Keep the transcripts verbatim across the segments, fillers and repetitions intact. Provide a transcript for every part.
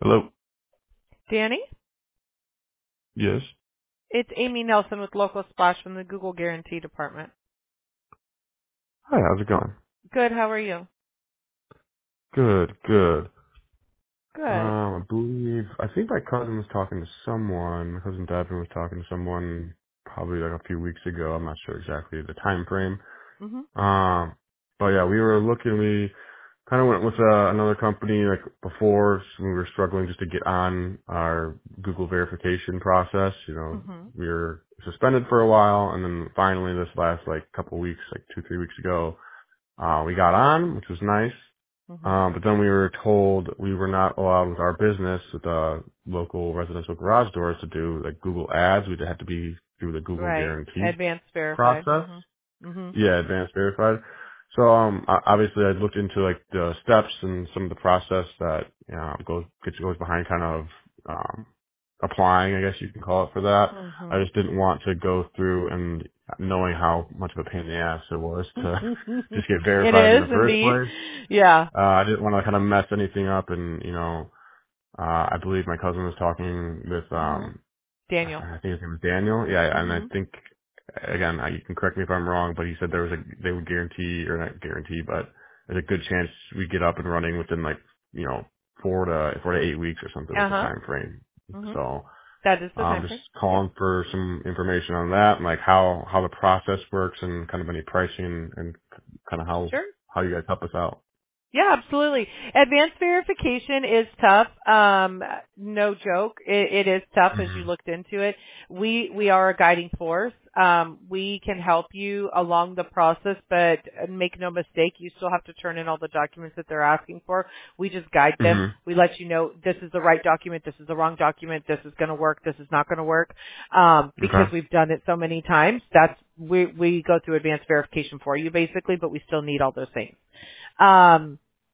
Hello. Danny? Yes. It's Amy Nelson with Local Splash from the Google Guarantee Department. Hi. How's it going? Good, how are you? Good. Good. Good. Um, I believe I think my cousin was talking to someone. My cousin Devin was talking to someone probably like a few weeks ago. I'm not sure exactly the time frame. Mhm. Um, but yeah, we were looking. We kind of went with uh, another company like before. So we were struggling just to get on our Google verification process. You know, Mhm. we were suspended for a while, and then finally this last like couple weeks, like two three weeks ago. Uh, we got on, which was nice. Mhm. Um, but then we were told we were not allowed with our business with the local residential garage doors to do like Google ads. We'd have to be through the Google Right. guarantee Advanced verified. process. Mhm. Mhm. Yeah, advanced verified. So, um, o- obviously I looked into like the steps and some of the process that, you know, goes, gets, goes behind kind of, um, applying, I guess you can call it for that. I Mhm. just didn't want to go through and knowing how much of a pain in the ass it was to just get It verified in the is first indeed. place. Yeah. Uh, I didn't want to kind of mess anything up and, you know, uh, I believe my cousin was talking with, Mhm. um, Daniel. I think his name was Daniel. Yeah, and I Mhm. think again, I- you can correct me if I'm wrong, but he said there was a they would guarantee or not guarantee, but there's a good chance we get up and running within like you know four to four to eight weeks or something was the Uh-huh. time frame. Mhm. So That is the um, time just frame. calling for some information on that, and like how how the process works and kind of any pricing and kind of how Sure. how you guys help us out. Yeah, absolutely. Advanced verification is tough. Um, no joke. It, it is tough as you Mhm. looked into it. We we are a guiding force. Um, we can help you along the process, but make no mistake, you still have to turn in all the documents that they're asking for. We just guide them. Mhm. We let you know this is the right document, this is the wrong document, this is going to work, this is not going to work. Um, because Okay. we've done it so many times, that's we we go through advanced verification for you basically, but we still need all those things. Um,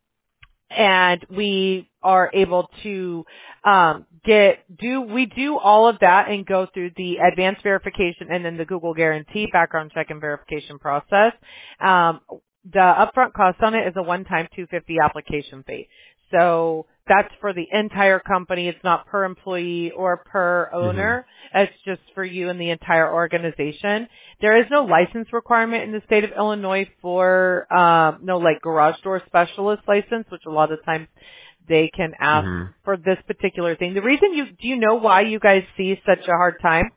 and we are able to um, get do we do all of that and go through the advanced verification and then the Google Guarantee background check and verification process. Um, the upfront cost on it is a one-time two hundred fifty dollars application fee. So that's for the entire company. It's not per employee or per Mhm. owner. It's just for you and the entire organization. There is no license requirement in the state of Illinois for um, no like garage door specialist license, which a lot of times they can ask Mhm. for this particular thing. The reason you do you know why you guys see such a hard time?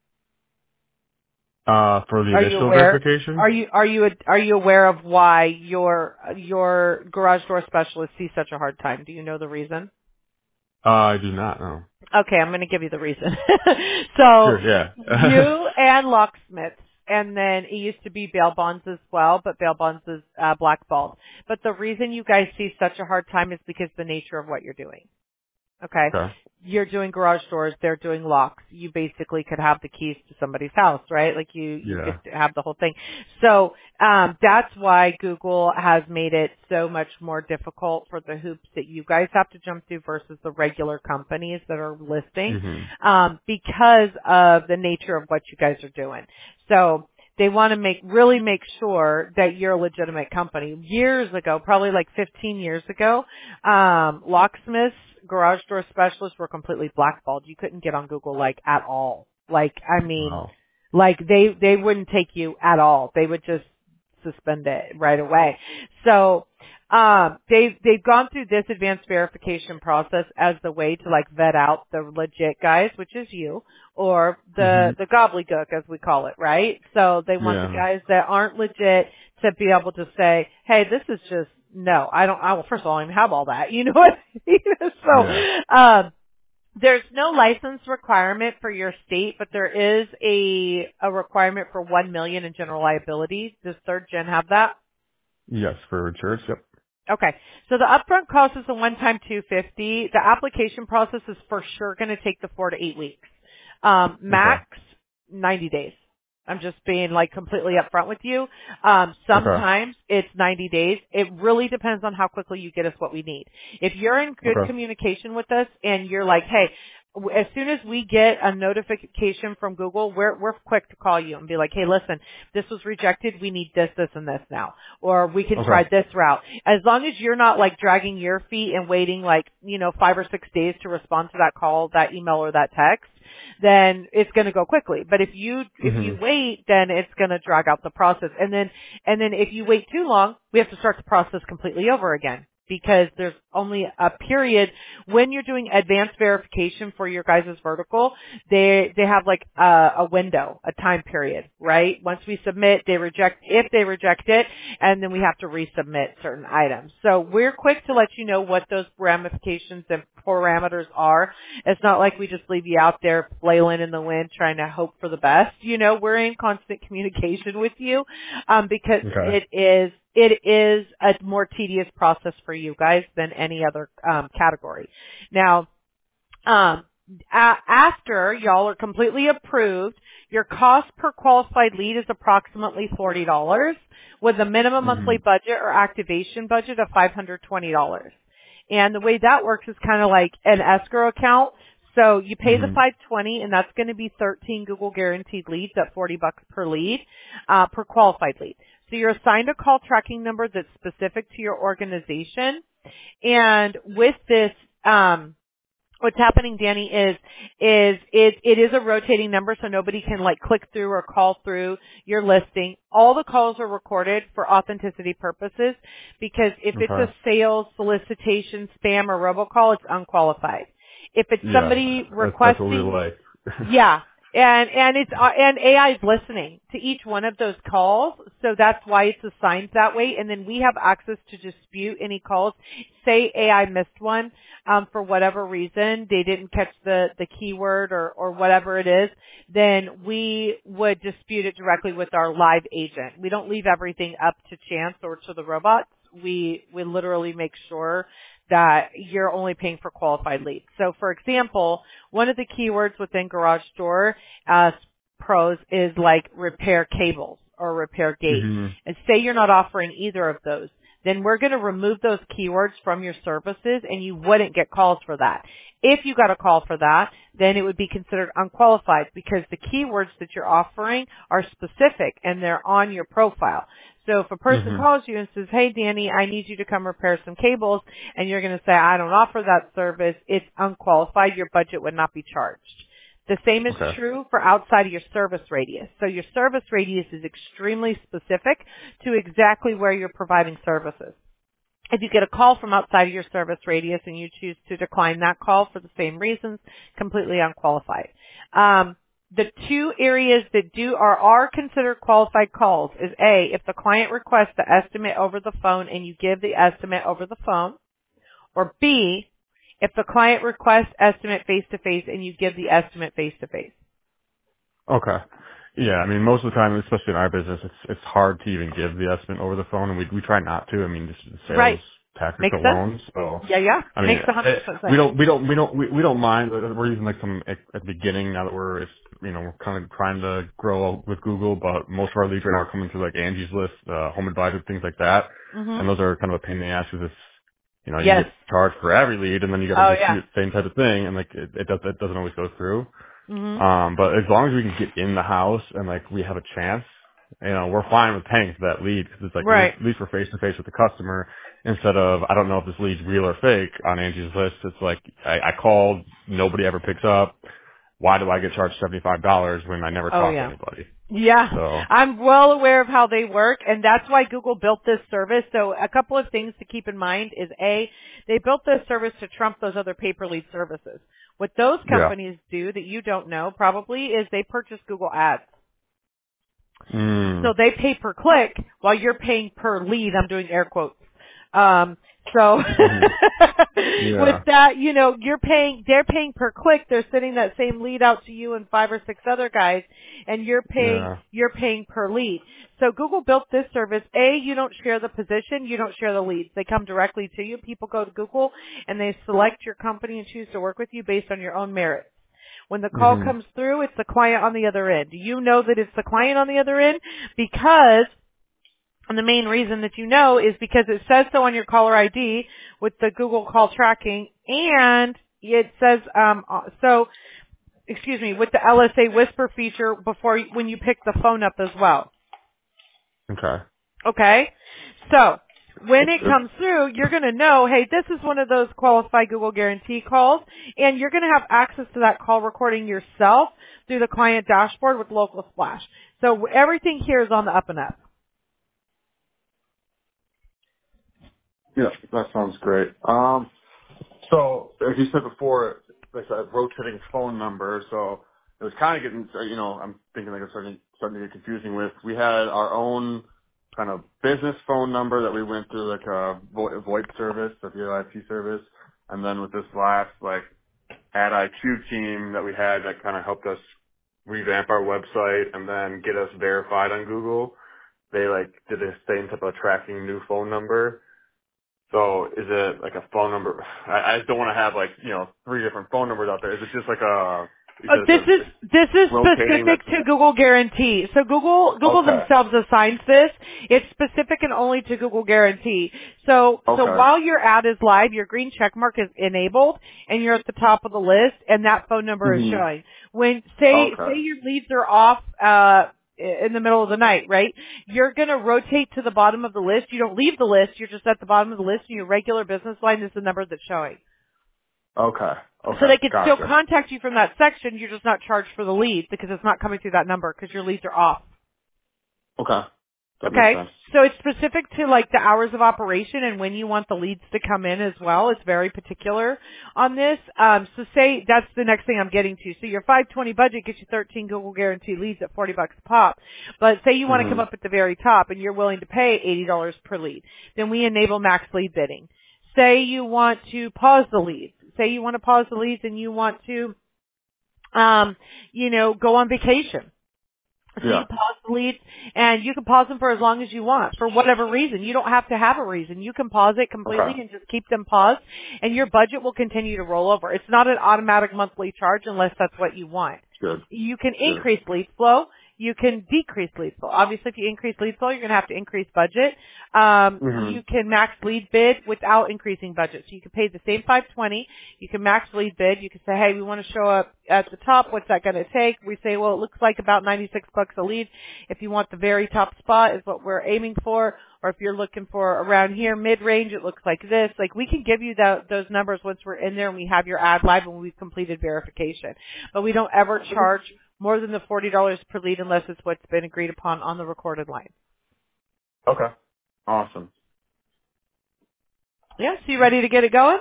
Uh, for the Are you initial aware? verification, Are you are you are you aware of why your your garage door specialist see such a hard time? Do you know the reason? uh, I do not know. Okay, I'm going to give you the reason. So Sure. Yeah. you and locksmiths, and then it used to be bail bonds as well, but bail bonds is uh, blackballed. But the reason you guys see such a hard time is because the nature of what you're doing. Okay. okay. You're doing garage doors, they're doing locks. You basically could have the keys to somebody's house, right? Like you, you Yeah. could have the whole thing. So, um, that's why Google has made it so much more difficult for the hoops that you guys have to jump through versus the regular companies that are listing, Mhm. um, because of the nature of what you guys are doing. So, they want to make, really make sure that you're a legitimate company. Years ago, probably like fifteen years ago, um, locksmiths, garage door specialists were completely blackballed. You couldn't get on Google like at all. Like, I mean, Wow. like they, they wouldn't take you at all. They would just suspend it right away. So, um, they've, they've gone through this advanced verification process as the way to like vet out the legit guys, which is you, or the, Mhm. the gobbledygook as we call it, right? So they want the Yeah. guys that aren't legit to be able to say, hey, this is just, no, I don't, I will, first of all, I don't even have all that. You know what I mean? Yeah. So, um, there's no license requirement for your state, but there is a, a requirement for one million in general liability. Does third gen have that? Yes, for church. Yep. Okay. So the upfront cost is a one-time two hundred fifty. The application process is for sure going to take the four to eight weeks. Um, Okay. max ninety days. I'm just being like completely upfront with you. Um, Okay. sometimes it's ninety days. It really depends on how quickly you get us what we need. If you're in good Okay. communication with us and you're like, hey, as soon as we get a notification from Google, we're we're quick to call you and be like, hey, listen, this was rejected. We need this, this, and this now, or we can try Okay. this route. As long as you're not like dragging your feet and waiting like you know five or six days to respond to that call, that email, or that text, then it's going to go quickly. But if you if you Mhm. wait, then it's going to drag out the process, and then and then if you wait too long, we have to start the process completely over again. Because there's only a period when you're doing advanced verification for your guys' vertical, they they have like a, a window, a time period, right? Once we submit, they reject if they reject it, and then we have to resubmit certain items. So we're quick to let you know what those ramifications and parameters are. It's not like we just leave you out there flailing in the wind trying to hope for the best. You know, we're in constant communication with you um, because Okay. it is it is a more tedious process for you guys than any other um, category. Now, um, a- after y'all are completely approved, your cost per qualified lead is approximately forty dollars with a minimum monthly Mhm. budget or activation budget of five hundred twenty dollars. And the way that works is kind of like an escrow account. So you pay the Mhm. five hundred twenty dollars and that's going to be thirteen Google guaranteed leads at forty bucks per lead, uh, per qualified lead. So you're assigned a call tracking number that's specific to your organization. And with this, um, what's happening, Danny, is is it it is a rotating number, so nobody can like click through or call through your listing. All the calls are recorded for authenticity purposes because if it's a Okay. sales, solicitation, spam, or robocall, it's unqualified. If it's Yeah. somebody That's that's what we requesting like. yeah. And, and it's, uh, and A I is listening to each one of those calls, so that's why it's assigned that way, and then we have access to dispute any calls. Say A I missed one, um, for whatever reason, they didn't catch the, the keyword or, or whatever it is, then we would dispute it directly with our live agent. We don't leave everything up to chance or to the robots. We, we literally make sure that you're only paying for qualified leads. So for example, one of the keywords within Garage Door uh, Pros is like repair cables or repair gates. Mhm. And say you're not offering either of those, then we're going to remove those keywords from your services and you wouldn't get calls for that. If you got a call for that, then it would be considered unqualified because the keywords that you're offering are specific and they're on your profile. So if a person Mhm. calls you and says, hey, Danny, I need you to come repair some cables, and you're going to say, I don't offer that service, it's unqualified, your budget would not be charged. The same is Okay. true for outside of your service radius. So your service radius is extremely specific to exactly where you're providing services. If you get a call from outside of your service radius and you choose to decline that call for the same reasons, completely unqualified. Um, the two areas that do or are considered qualified calls is A, if the client requests the estimate over the phone and you give the estimate over the phone, or B, if the client requests estimate face-to-face and you give the estimate face-to-face. Okay. Yeah, I mean, most of the time, especially in our business, it's it's hard to even give the estimate over the phone, and we we try not to. I mean, just the Right. sales tactics Makes sense? alone. So, Yeah, yeah. I mean, Makes one hundred it, percent we sense. don't we don't we don't we we, we don't mind. We're using like some at, at the beginning now that we're it's, you know we're kind of trying to grow with Google, but most of our leads right now are coming through like Angie's List, uh, Home Advisor, things like that, hmm and those are kind of a pain in the ass because it's you know you Yes. get charged for every lead, and then you got to Oh, yeah. dispute the same type of thing, and like it, it does it doesn't always go through. hmm Um, but as long as we can get in the house and like we have a chance, you know, we're fine with paying for that lead because it's like at least, Right. at least we're face to face with the customer instead of I don't know if this lead's real or fake on Angie's List. It's like I, I called, nobody ever picks up. Why do I get charged seventy-five dollars when I never Oh, talk to yeah. anybody? Yeah, So I'm well aware of how they work, and that's why Google built this service. So a couple of things to keep in mind is A, they built this service to trump those other pay-per-lead services. What those yeah. companies do that you don't know probably is they purchase Google Ads. So Mm. they pay per click while you're paying per lead. I'm doing air quotes. Um, so hmm with Yeah. that, you know, you're paying, they're paying per click. They're sending that same lead out to you and five or six other guys, and you're paying, Yeah. you're paying per lead. So Google built this service. A, you don't share the position, you don't share the leads. They come directly to you. People go to Google and they select your company and choose to work with you based on your own merit. When the call hmm comes through, it's the client on the other end. You know that it's the client on the other end because, and the main reason that you know is because it says so on your caller I D with the Google call tracking, and it says, um, uh, so, excuse me, with the L S A Whisper feature before you, when you pick the phone up as well. Okay. Okay? So, when That's it good. comes through, you're going to know, hey, this is one of those qualified Google Guarantee calls, and you're going to have access to that call recording yourself through the client dashboard with Local Splash. So everything here is on the up and up. Yeah, that sounds great. Um, so as you said before, like a rotating phone number. So it was kind of getting, you know, I'm thinking like it's starting, starting to get confusing with. We had our own kind of business phone number that we went through like a vo- VoIP service, a V I P service, and then with this last like ad I Q team that we had that kind of helped us revamp our website and then get us verified on Google. They like did the same type of tracking new phone number. So is it like a phone number? I, I just don't want to have like, you know, three different phone numbers out there. Is it just like a, you Uh, said this it's, is a, it's this is rotating specific that's, to Google Guarantee. So Google Google okay. themselves assigns this. It's specific and only to Google Guarantee. So so Okay. while your ad is live, your green check mark is enabled, and you're at the top of the list, and that phone number is hmm showing. When say say Okay. your leads are off uh, in the middle of the night, right? You're going to rotate to the bottom of the list. You don't leave the list. You're just at the bottom of the list, and your regular business line is the number that's showing. Okay. So Okay. they could still Gotcha. contact you from that section. You're just not charged for the lead because it's not coming through that number because your leads are off. Okay. That makes Okay? sense. So it's specific to like the hours of operation and when you want the leads to come in as well. It's very particular on this. Um, so say that's the next thing I'm getting to. So your five twenty budget gets you thirteen Google Guarantee leads at forty bucks a pop. But say you want to hmm come up at the very top and you're willing to pay eighty dollars per lead. Then we enable max lead bidding. Say you want to pause the leads. Say you want to pause the leads and you want to um, you know, go on vacation. So you Yeah. pause the leads, and you can pause them for as long as you want, for whatever reason. You don't have to have a reason. You can pause it completely Okay. and just keep them paused, and your budget will continue to roll over. It's not an automatic monthly charge unless that's what you want. Good. You can Good. increase lead flow. You can decrease lead flow. Obviously, if you increase lead flow, you're going to have to increase budget. Um, hmm you can max lead bid without increasing budget. So you can pay the same five twenty. You can max lead bid. You can say, hey, we want to show up at the top. What's that going to take? We say, well, it looks like about ninety-six bucks a lead. If you want the very top spot is what we're aiming for. Or if you're looking for around here, mid-range, it looks like this. Like we can give you that, those numbers once we're in there and we have your ad live and we've completed verification. But we don't ever charge more than the forty dollars per lead unless it's what's been agreed upon on the recorded line. Okay. Awesome. Yeah, so you ready to get it going?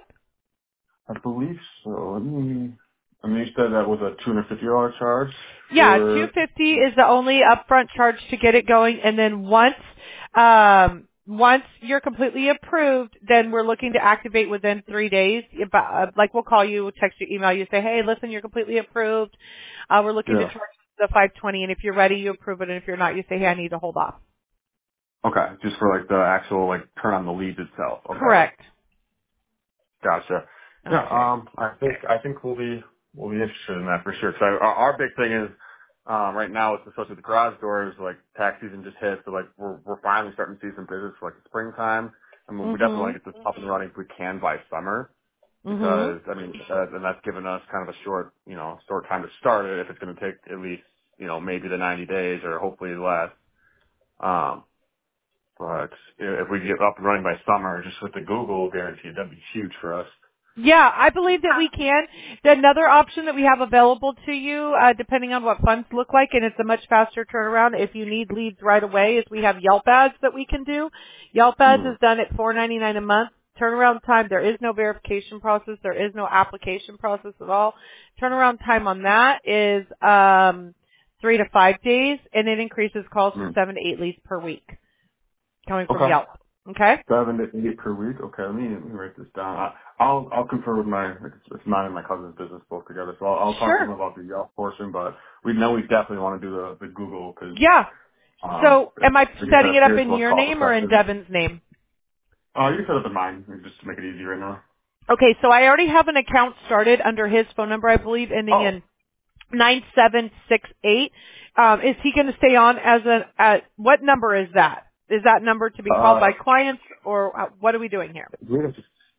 I believe so. Let me, I mean, you said that was a two hundred fifty dollars charge Yeah, two for, fifty is the only upfront charge to get it going, and then once um, once you're completely approved, then we're looking to activate within three days. About, uh, like we'll call you, text you, email you, say, hey, listen, you're completely approved. Uh, we're looking to yeah. charge the five twenty, and if you're ready, you approve it, and if you're not, you say, hey, I need to hold off. Okay. Just for like the actual like turn on the leads itself. Okay. Correct. Gotcha. Yeah, Okay. um, I think I think we'll be we'll be interested in that for sure. Because our, our big thing is um, right now, it's especially the garage doors. Like tax season just hit, so like we're we're finally starting to see some business for like the springtime, and we definitely want Mhm. to get this up and running if we can by summer. Mhm. Because I mean, uh, and that's given us kind of a short you know short time to start it. If it's going to take at least you know maybe the ninety days or hopefully less. Um, but if we get up and running by summer, just with the Google guarantee, that'd be huge for us. Yeah, I believe that we can. The another option that we have available to you, uh, depending on what funds look like, and it's a much faster turnaround if you need leads right away, is we have Yelp ads that we can do. Yelp ads Hmm. is done at four ninety-nine a month. Turnaround time, there is no verification process. There is no application process at all. Turnaround time on that is um, three to five days, and it increases calls from Hmm. seven to eight leads per week coming from Okay. Yelp. Okay? Seven to eight per week. Okay, let me, let me write this down. I, I'll I'll confer with my it's, it's mine and my cousin's business both together, so I'll, I'll talk to Sure. them about the Yelp portion. But we know we definitely want to do the the Google because Yeah. um So it's am I like you setting said, it up here's in what's your cost name or in effective. Devin's name? Oh, you can set up in mine just to make it easy right now. Okay, so I already have an account started under his phone number, I believe, ending Oh, in nine seven six eight. Um, is he going to stay on as a, at, what number is that? Is that number to be called by uh, clients or uh, what are we doing here? we have to,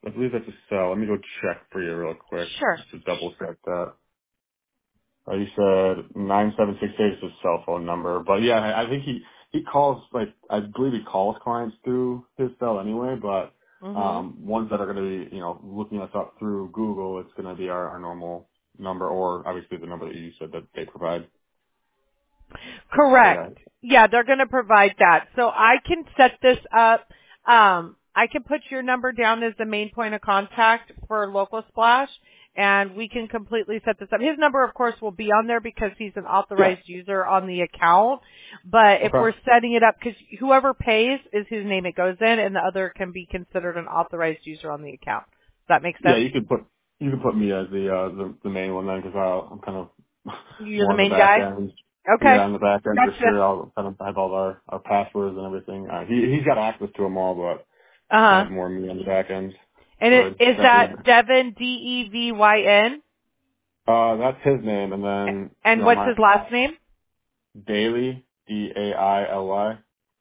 I believe that's a cell. Let me go check for you real quick, Sure. just to double check that. Uh, you said nine seven six eight is his cell phone number, but yeah, I I think he he calls like I believe he calls clients through his cell anyway. But Mhm. um, ones that are going to be you know looking us up through Google, it's going to be our, our normal number, or obviously the number that you said that they provide. But Correct. yeah, Yeah, they're going to provide that. So I can set this up. Um, I can put your number down as the main point of contact for Local Splash, and we can completely set this up. His number, of course, will be on there because he's an yeah, authorized user on the account. But if okay, we're setting it up, because whoever pays is whose name it goes in, and the other can be considered an authorized user on the account. Does that make yeah. sense? You could put you could put me as the uh, the, the main one then, because I'm kind of You're more the on the main back guy? end. Yeah, Okay. on the back end for Gotcha. sure. I'll kind of have all our, our passwords and everything. Uh, he he's got access to them all, but I Uh-huh. have more me on the back end. And So it, I is definitely, that Devin, D E V Y N? uh, that's his name. And then, you And know, what's my his last name? Daily, D A I L Y.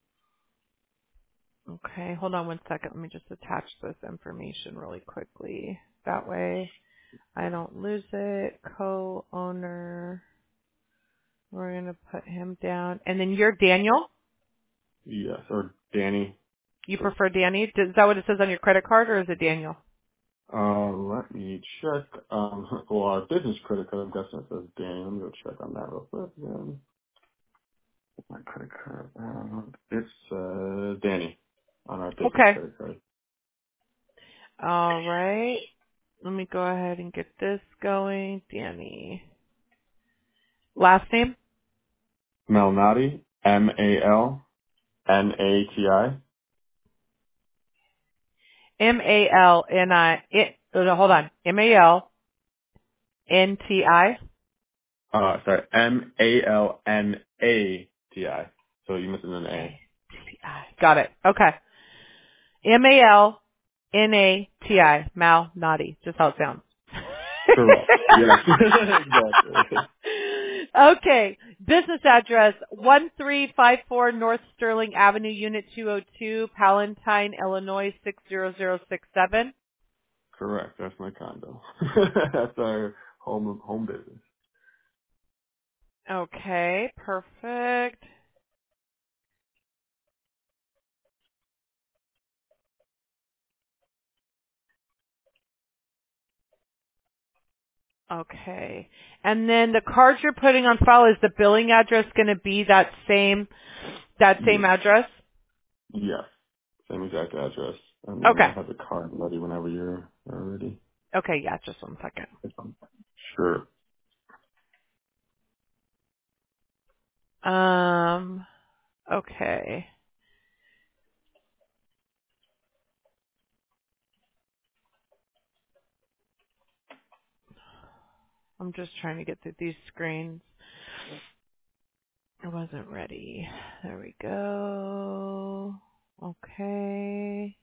Okay, hold on one second. Let me just attach this information really quickly. That way I don't lose it. Co-owner. We're going to put him down. And then you're Daniel? Yes, or Danny. You So, prefer Danny? Is that what it says on your credit card, or is it Daniel? uh, let me check. Um, well, our business credit card, I'm guessing it says Danny. Let me go check on that real quick. Again. My credit card, uh, it says Danny on our business Okay. credit card. All right. Let me go ahead and get this going. Danny. Last name? Malnati, M A L N A T I. M A L N I. It, oh, hold on. M A L N T I. Uh, sorry, M A L N A T I. So you missing an A. A T I. Got it. Okay. M A L N A T I. Mal Naughty. Just how it sounds. Correct. Yes. Exactly. Okay. Business address one three five four North Sterling Avenue, Unit two oh two, Palatine, Illinois six zero zero six seven. Correct. That's my condo. That's our home home business. Okay. Perfect. Okay. And then the card you're putting on file, is the billing address going to be that same, that same Yes. address? Yes. Same exact address. And then Okay. I have the card ready whenever you're are ready. Okay, yeah, just one second. Sure. Um, okay. I'm just trying to get through these screens. I wasn't ready. There we go. Okay.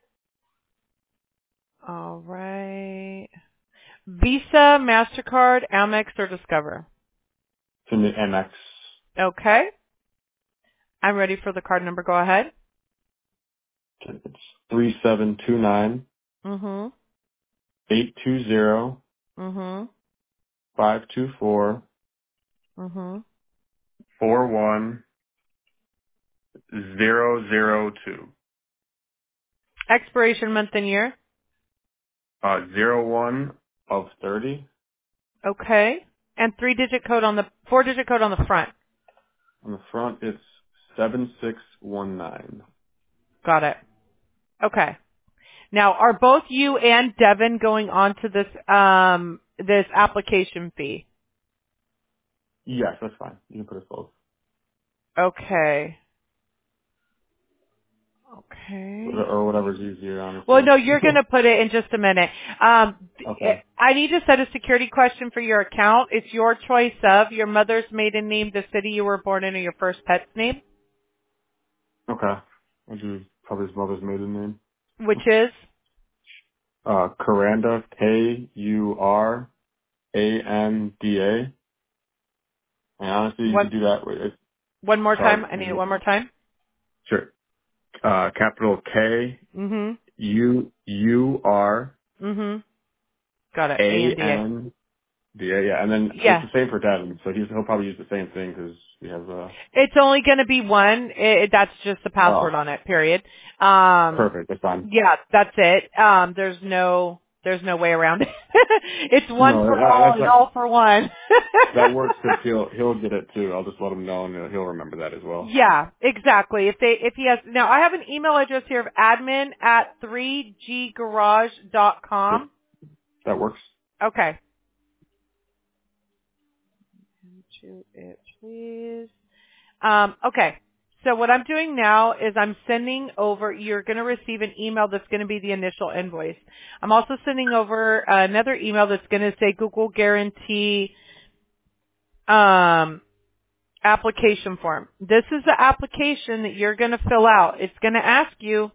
All right. Visa, MasterCard, Amex, or Discover? It's in the M X. Okay. I'm ready for the card number. Go ahead. It's three seven two nine Mm-hmm. eight two zero Mm-hmm. five two four Mm-hmm. four one zero zero two. Expiration month and year. Uh, zero one of thirty. Okay. And three digit code on the, four digit code on the front. On the front, it's seven six one nine. Got it. Okay. Now, are both you and Devin going on to this um this application fee? Yes, that's fine. You can put us both. Okay. Okay. Or whatever's easier, Well, honestly. no, you're going to put it in just a minute. Um, Okay. I need to set a security question for your account. It's your choice of your mother's maiden name, the city you were born in, or your first pet's name, Okay. I'll do probably his mother's maiden name. which is Uh, Kuranda, K U R A N D A. And honestly, you one. could do that with, it, One more sorry, time. I need it maybe, one more time. sure. Uh, capital K Mm-hmm. U U R Mm-hmm. Got it. A A N D A. N D A. Yeah, and then it's Yeah. the same for Devin. So he's, he'll probably use the same thing because we have uh It's only going to be one. It, that's just the password oh on it, period. Um, perfect. That's fine. yeah, that's it. Um, there's no, there's no way around it. It's one No, for that, all that's and not, all for one. that works because he'll he'll get it too. I'll just let him know and he'll he'll remember that as well. Yeah, exactly. If they, if he has, now I have an email address here of admin at three g garage dot Yep, com. that works. Okay. To it, please. Um, okay. So what I'm doing now is I'm sending over, you're going to receive an email that's going to be the initial invoice. I'm also sending over another email that's going to say Google Guarantee um, application form. This is the application that you're going to fill out. It's going to ask you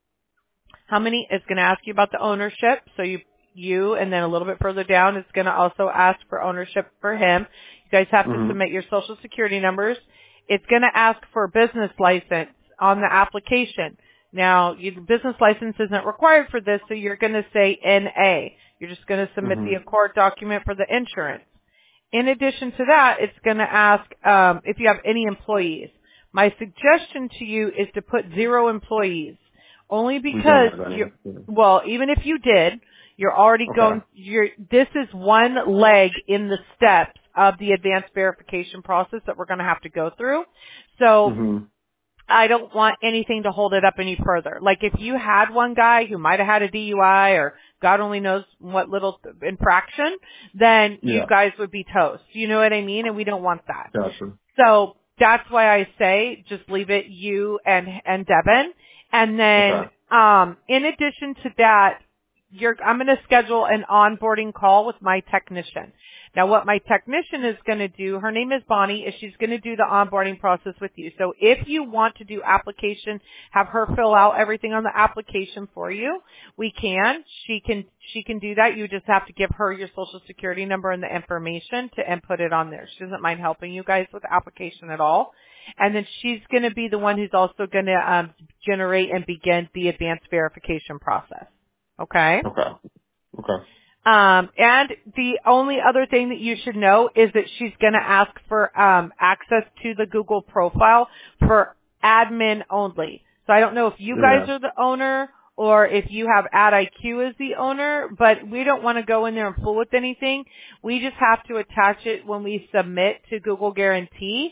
how many, it's going to ask you about the ownership. So you, you, and then a little bit further down, it's going to also ask for ownership for him. You guys have to Mhm. submit your social security numbers. It's going to ask for a business license on the application. Now, your business license isn't required for this, so you're going to say N A. You're just going to submit the Mhm. Accord document for the insurance. In addition to that, it's going to ask um, if you have any employees. My suggestion to you is to put zero employees, only We don't because have you, any. well, even if you did, you're already Okay. going. You're this is one leg in the steps of the advanced verification process that we're going to have to go through. So Mhm. I don't want anything to hold it up any further. Like if you had one guy who might have had a D U I or God only knows what little infraction, then you Yeah. guys would be toast. You know what I mean? And we don't want that. Gotcha. So that's why I say just leave it you and and Devin. And then Okay. um in addition to that, you're I'm going to schedule an onboarding call with my technician. Now what my technician is going to do, her name is Bonnie, is she's going to do the onboarding process with you. So if you want to do application, have her fill out everything on the application for you, we can. She can she can do that. You just have to give her your social security number and the information to input it on there. She doesn't mind helping you guys with the application at all. And then she's going to be the one who's also going to um, generate and begin the advanced verification process. Okay? Okay. Okay. Um, and the only other thing that you should know is that she's going to ask for um, access to the Google profile for admin only. So I don't know if you guys Yeah. are the owner or if you have AdIQ as the owner, but we don't want to go in there and fool with anything. We just have to attach it when we submit to Google Guarantee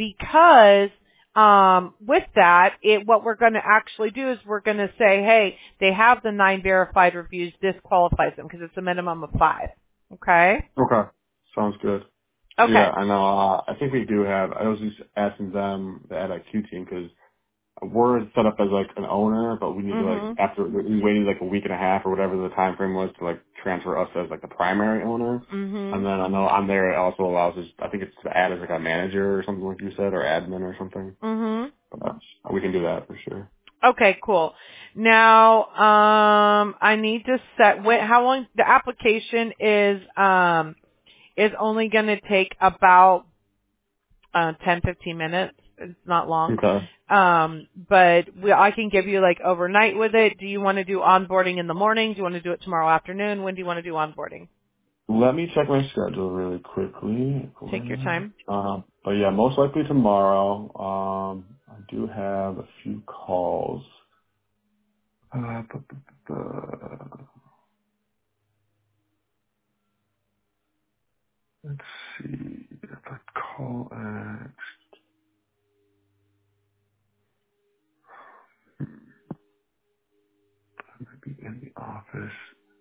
because um, with that, it, what we're going to actually do is we're going to say, hey, they have the nine verified reviews. This qualifies them because it's a minimum of five. Okay? Okay. Sounds good. Okay. Yeah, I know. Uh, I think we do have. I was just asking them, the AdIQ team, because we're set up as like an owner, but we need to like Mhm. after we waited like a week and a half or whatever the time frame was to like transfer us as like the primary owner. And Mhm. then I know on there it also allows us. I think it's to add as like a manager or something like you said, or admin or something. Mhm. But that's, we can do that for sure. Okay, cool. Now, um, I need to set wait, how long the application is um is only going to take about uh ten fifteen minutes. It's not long. Okay. Um, but we, I can give you like overnight with it. Do you want to do onboarding in the morning? Do you want to do it tomorrow afternoon? When do you want to do onboarding? Let me check my schedule really quickly. Take your time. Um, but yeah, most likely tomorrow. Um, I do have a few calls. Uh, bu- bu- bu- bu- let's see if I call at might be in the office.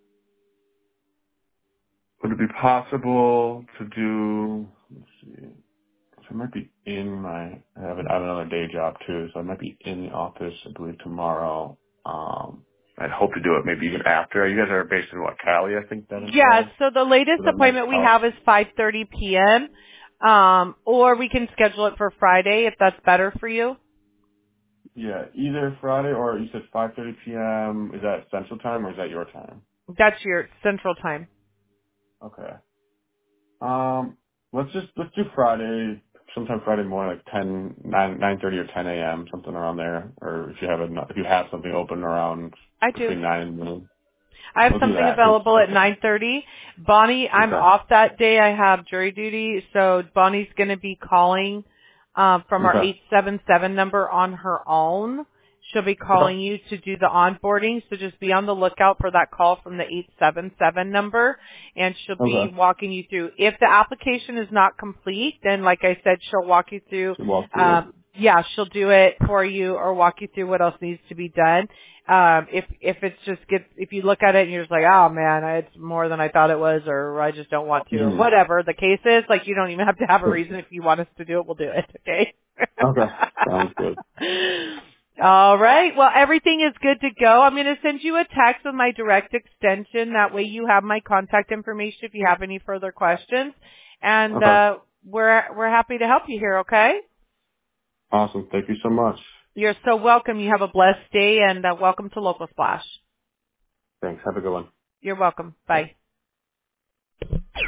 Would it be possible to do? Let's see. So I might be in my. I have, an, I have another day job too, so I might be in the office. I believe tomorrow. Um, I'd hope to do it maybe even after. You guys are based in what, Cali? I think that Yeah, said. so the latest So that might appointment we help. have is five thirty p.m. Um, or we can schedule it for Friday if that's better for you. Yeah, either Friday or you said five thirty p.m. Is that Central Time or is that your time? That's your central time. Okay. Um, let's just let's do Friday sometime Friday morning, like ten, nine, nine thirty or ten a m, something around there. Or if you have a, if you have something open around I do. between nine and noon, I have we'll do something that. 'Cause- available at nine thirty. Bonnie, I'm okay. off that day. I have jury duty, so Bonnie's going to be calling um, from our Okay. eight seven seven number on her own. She'll be Okay. calling you to do the onboarding, so just be on the lookout for that call from the eight seven seven number, and she'll be Okay. walking you through. If the application is not complete, then like I said, she'll walk you through. So walk through it. Um, yeah, she'll do it for you or walk you through what else needs to be done. Um, if if it's just get if you look at it and you're just like, oh man, it's more than I thought it was, or I just don't want to, or Mm-hmm. whatever the case is, like you don't even have to have a reason. If you want us to do it, we'll do it. Okay. Okay. Sounds good. All right. Well, everything is good to go. I'm going to send you a text with my direct extension. That way you have my contact information if you have any further questions. And Okay. uh, we're we're happy to help you here. Okay. Awesome. Thank you so much. You're so welcome. You have a blessed day, and uh, welcome to Local Splash. Thanks. Have a good one. You're welcome. Bye. Bye.